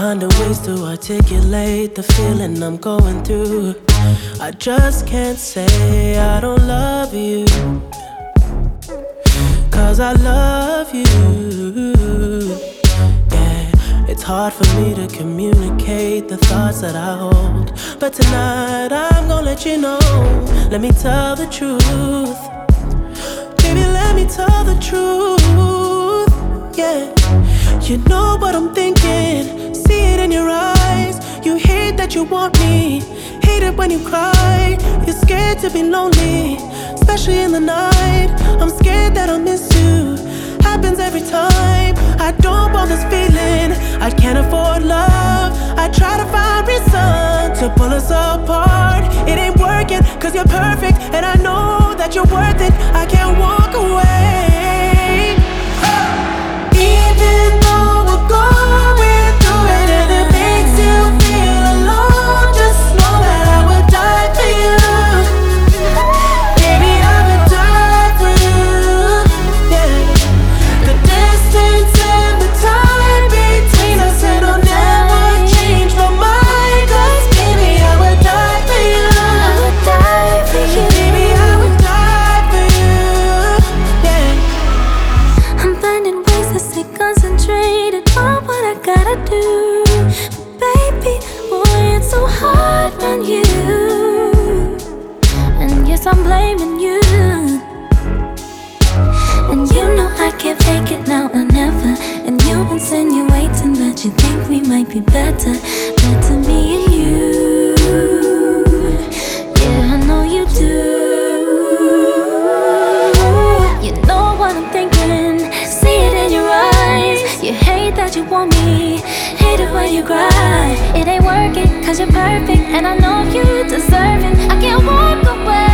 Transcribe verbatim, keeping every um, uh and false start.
finding ways to articulate the feeling I'm going through. I just can't say I don't love you, 'cause I love you. Yeah, it's hard for me to communicate the thoughts that I hold, but tonight I'm gonna let you know. Let me tell the truth. Baby, let me tell the truth. Yeah, you know what I'm thinking. See it in your eyes. You hate that you want me. Hate it when you cry. You're scared to be lonely, especially in the night. I'm scared that I'll miss you. Happens every time. I don't want this feeling. I can't afford love. I try to find reason to pull us apart. It ain't working, 'cause you're perfect, and I know that you're worth it. I can't walk away. Even though we're going through it and it makes you feel alone, just know that I would die for you. Baby, I would die for you. Yeah. The distance and the time between us, it'll never change my mind. 'Cause baby, I would die for you. I would die for you. Baby, I would die for you. Yeah. I'm finding ways to stay concentrated on what I gotta do. Baby, boy, it's so hard on you. And yes, I'm blaming you. And you know I can't fake it now or never. And you insinuating that you think we might be better. Better me and you. Yeah, I know you do. You know what I'm thinking. See it in your eyes. You hate that you want me. Hate it when you cry. It ain't working, 'cause you're perfect, and I know you deserve it. I can't walk away.